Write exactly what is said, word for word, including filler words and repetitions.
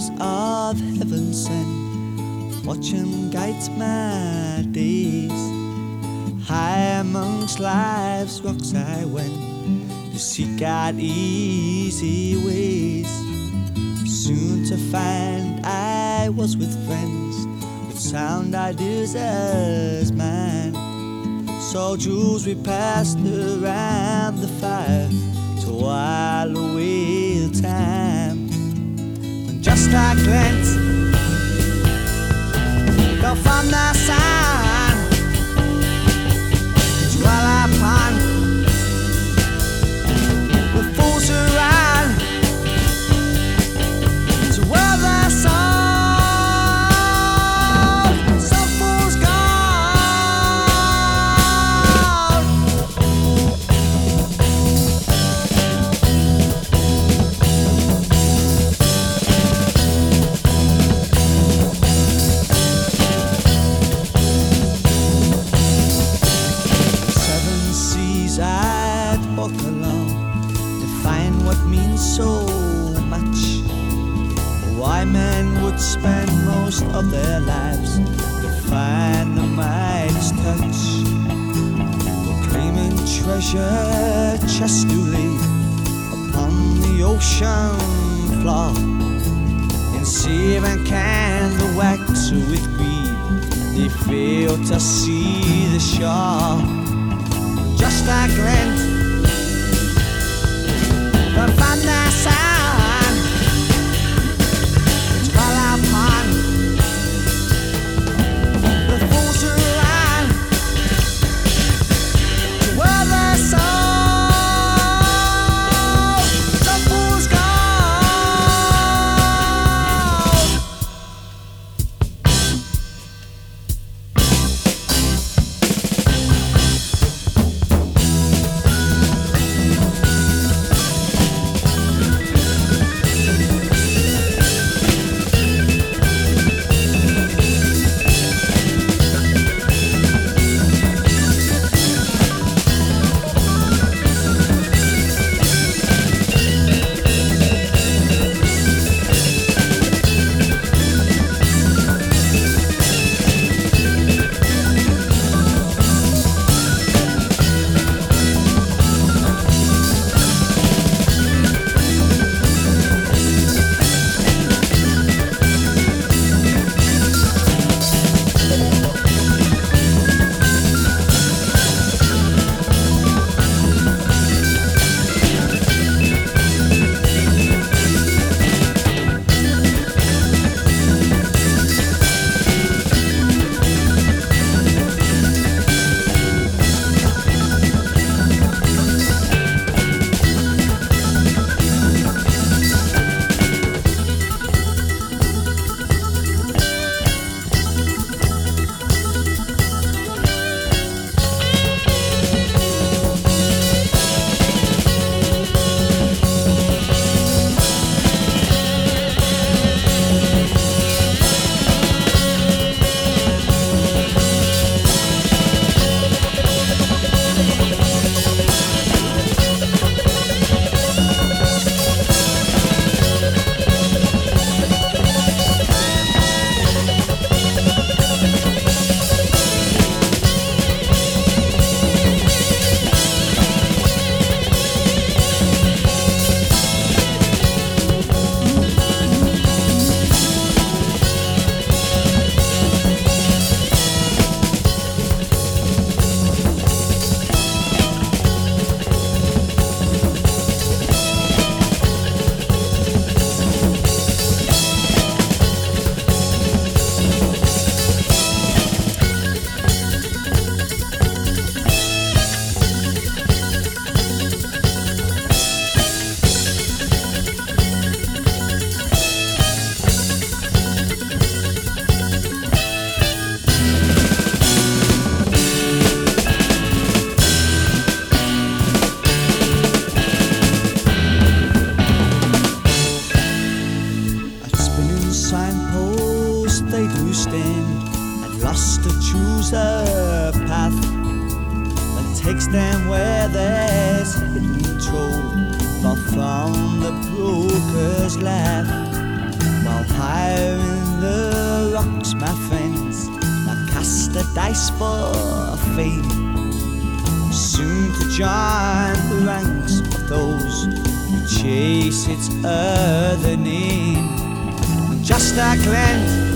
angels of heaven send, watch and guide my days. High amongst life's rocks I went to seek out easy ways, soon to find I was with friends with sound ideas as mine. So jewels we passed around the fire to while away the time, when just like glint fell from the sun to dwell upon with fools who run to where the sun. Some fools gone. I'd walk along to find what means so much. Why men would spend most of their lives to find the Midas touch, proclaiming treasure chests to lay upon the ocean floor, in searing candle wax with greed they fail to see the shore. Just like glint from the sun to dwell upon the fools who run to where the soul. Some fools go. a path that takes them where there's hidden troll, far from the broker's laugh, while Higher in the rocks, my friends, now cast the dice for fame, soon to join the ranks of those who chase its other name. And just like Lent,